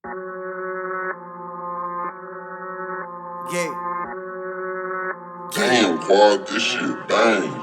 Yeah. Damn, quad, this shit bang.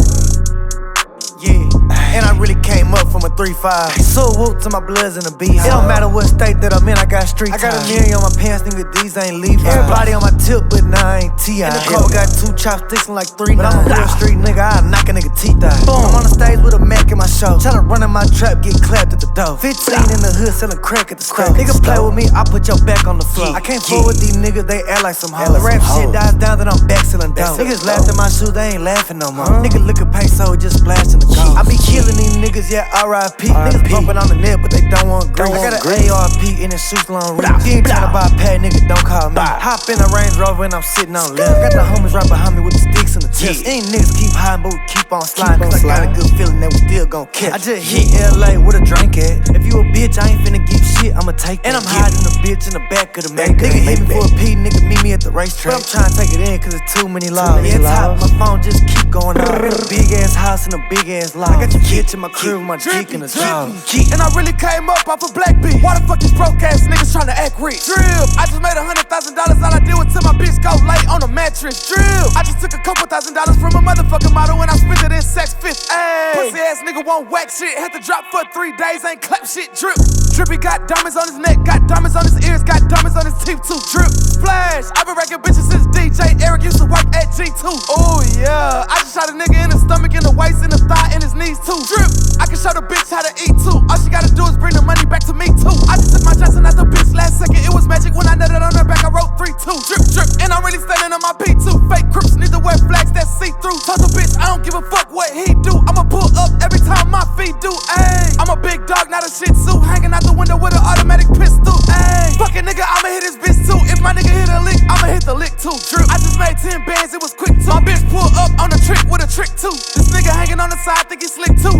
Yeah, and I really came up from a 3-5. So whoop to my bloods in the beehive. It don't matter what state that I'm in, I got street time. I got a million on my pants, nigga, these ain't Levi's. Everybody on my tip, but nah, I ain't T.I. And the coat got 2 chopsticks and like 3 But I'm a real street nigga, I knock a nigga teeth out. Boom. I'm on the stage with a Mac in my show. Tryna run in my trap, get clapped at the door. 15 in the hood, selling crack at the store. Nigga play with me, I put your back on the floor. I can't fool with these niggas, they act like some hoes. The rap shit dies down, then I'm back selling dope. Niggas laughed at my shoes, they ain't laughing no more. Nigga look at peso, just splashing the coke. I be killing these niggas, yeah, R.I.P. Niggas bumping on the net, but they don't want green. I got an ARP in the shoes long reach. You ain't tryna buy a pad, nigga, don't call me. Hop in a Range Rover and I'm sitting on left. I got the homies right behind me with the sticks in the chest. Ain't niggas keep hiding, but we keep on sliding. Cause I got a good feeling that we still gon' catch. I just hit LA with a drink at. If you a bitch, I ain't finna give shit, I'ma take that. And I'm hiding a bitch in the back of the Mac. Nigga hit me for a P, nigga meet me at the racetrack. But I'm tryna take it in cause it's too many laws. Yeah, top, my phone just keep going off. I got a big ass house and a big ass lot. I got your bitch in my crib with my dick in the jaw. And I really came up off a black beat. Why the fuck these broke ass niggas tryna act rich? Drip, I just made $100,000, all I did was till my bitch go lay on a mattress. Drip, I just took a couple $1,000 from a motherfucking model and I spent it in sex fifth. Ayy, pussy ass nigga won't whack shit. Had to drop for 3 days, ain't clap shit. Drip, Drippy got diamonds on his neck, got diamonds on his ears, got diamonds on his teeth too. Drip, Flash, I been racking bitches since DJ Eric used to work at G2. Oh yeah, I just shot a nigga in the stomach, in the waist, in the thigh, in his knees too. Drip, I can show the bitch how to eat too. All she gotta do is bring the money back to me too. I just took my Johnson out the bitch last second. It was magic when I nutted on her back. I wrote 3-2. Drip, drip, and I'm really standing on my P2. Fake crips need to wear flags that see through. Told the bitch I don't give a fuck what he do. I'ma pull up every time my feet do. Ayy, I'm a big dog, not a shih tzu. Hanging out the window with an automatic pistol. Ayy, fucking nigga, I'ma hit his bitch too. If my nigga hit a lick, I'ma hit the lick too. Drip, I just made 10 bands, it was quick too. My bitch pull up on the trick with a trick too. This nigga hanging on the side, think he slick too.